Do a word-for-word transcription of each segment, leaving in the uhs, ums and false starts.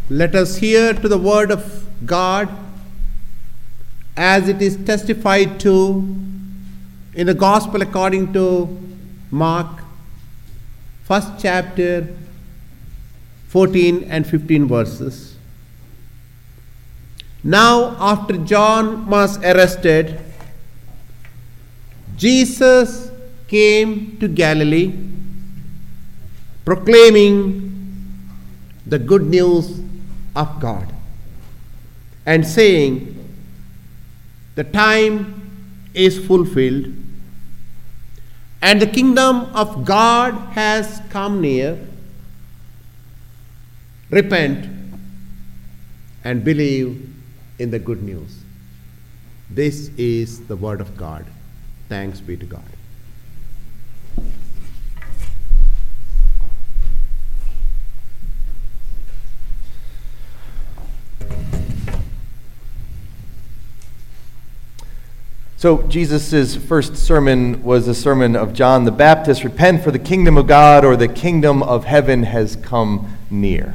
Let us hear to the word of God as it is testified to in the Gospel according to Mark, first chapter, fourteen and fifteen verses. Now, after John was arrested, Jesus came to Galilee, proclaiming the good news of God, and saying, the time is fulfilled, and the kingdom of God has come near. Repent and believe in the good news. This is the word of God. Thanks be to God. So Jesus' first sermon was the sermon of John the Baptist, repent for the kingdom of God or the kingdom of heaven has come near.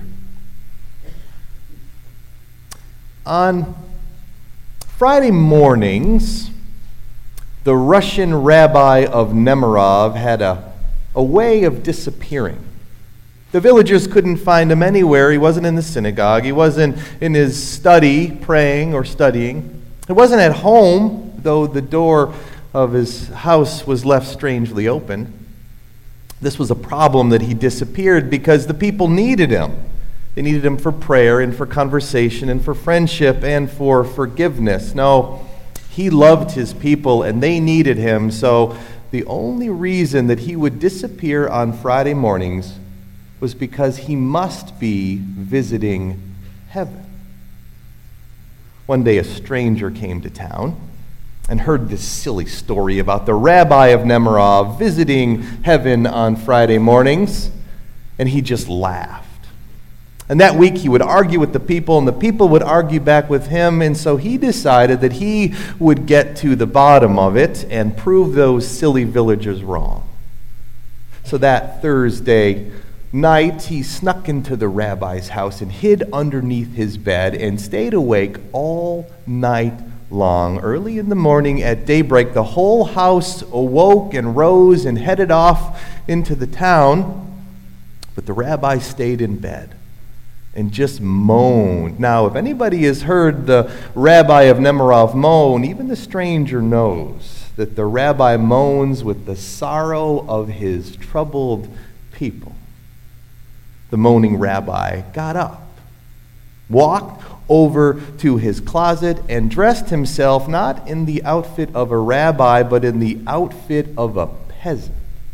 On Friday mornings, the Russian rabbi of Nemirov had a, a way of disappearing. The villagers couldn't find him anywhere. He wasn't in the synagogue. He wasn't in his study praying or studying. He wasn't at home, though the door of his house was left strangely open. This was a problem that he disappeared because the people needed him. They needed him for prayer and for conversation and for friendship and for forgiveness. No, he loved his people and they needed him, so the only reason that he would disappear on Friday mornings was because he must be visiting heaven. One day a stranger came to town and heard this silly story about the rabbi of Nemirov visiting heaven on Friday mornings, and he just laughed. And that week he would argue with the people, and the people would argue back with him, and so he decided that he would get to the bottom of it and prove those silly villagers wrong. So that Thursday night, he snuck into the rabbi's house and hid underneath his bed and stayed awake all night long. Early in the morning at daybreak, the whole house awoke and rose and headed off into the town, but the rabbi stayed in bed and just moaned. Now, if anybody has heard the rabbi of Nemirov moan, even the stranger knows that the rabbi moans with the sorrow of his troubled people. The moaning rabbi got up, walked over to his closet, and dressed himself not in the outfit of a rabbi, but in the outfit of a peasant.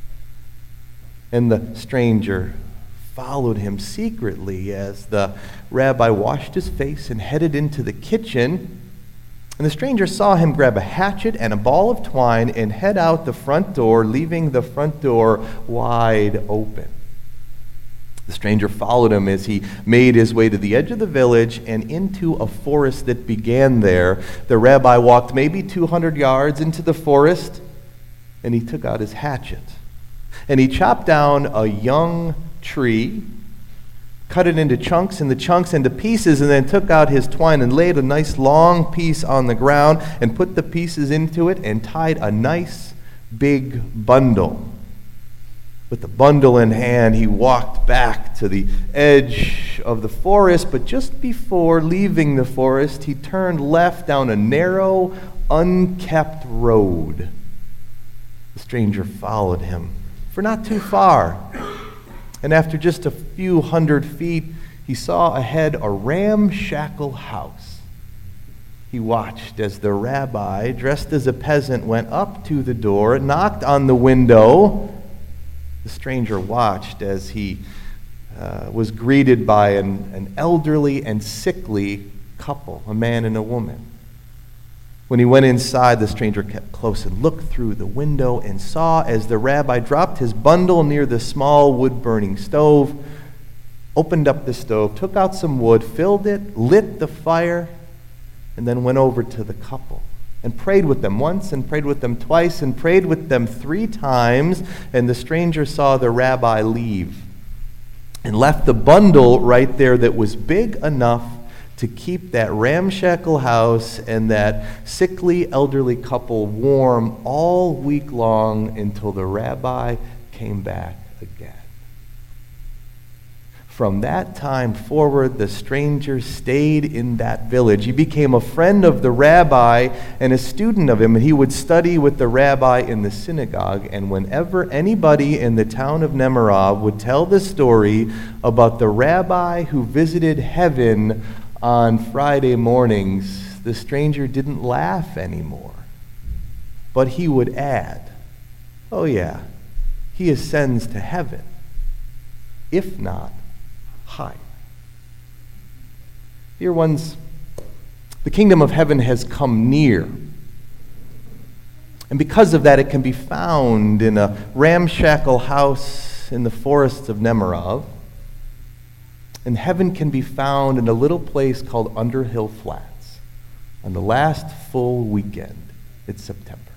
And the stranger followed him secretly as the rabbi washed his face and headed into the kitchen. And the stranger saw him grab a hatchet and a ball of twine and head out the front door, leaving the front door wide open. The stranger followed him as he made his way to the edge of the village and into a forest that began there. The rabbi walked maybe two hundred yards into the forest, and he took out his hatchet. And he chopped down a young tree, cut it into chunks and the chunks into pieces, and then took out his twine and laid a nice long piece on the ground and put the pieces into it and tied a nice big bundle. With the bundle in hand, he walked back to the edge of the forest, but just before leaving the forest, he turned left down a narrow, unkept road. The stranger followed him for not too far, and after just a few hundred feet, he saw ahead a ramshackle house. He watched as the rabbi, dressed as a peasant, went up to the door, knocked on the window. The stranger watched as he uh, was greeted by an, an elderly and sickly couple, a man and a woman. When he went inside, the stranger kept close and looked through the window and saw as the rabbi dropped his bundle near the small wood-burning stove, opened up the stove, took out some wood, filled it, lit the fire, and then went over to the couple and prayed with them once and prayed with them twice and prayed with them three times, and the stranger saw the rabbi leave. and left the bundle right there that was big enough to keep that ramshackle house and that sickly elderly couple warm all week long until the rabbi came back again. From that time forward, the stranger stayed in that village. He became a friend of the rabbi and a student of him, and he would study with the rabbi in the synagogue. And whenever anybody in the town of Nemirov would tell the story about the rabbi who visited heaven on Friday mornings, the stranger didn't laugh anymore. But he would add, "Oh yeah, he ascends to heaven, if not higher." Dear ones, the kingdom of heaven has come near. And because of that, it can be found in a ramshackle house in the forests of Nemirov. And heaven can be found in a little place called Underhill Flats on the last full weekend in September.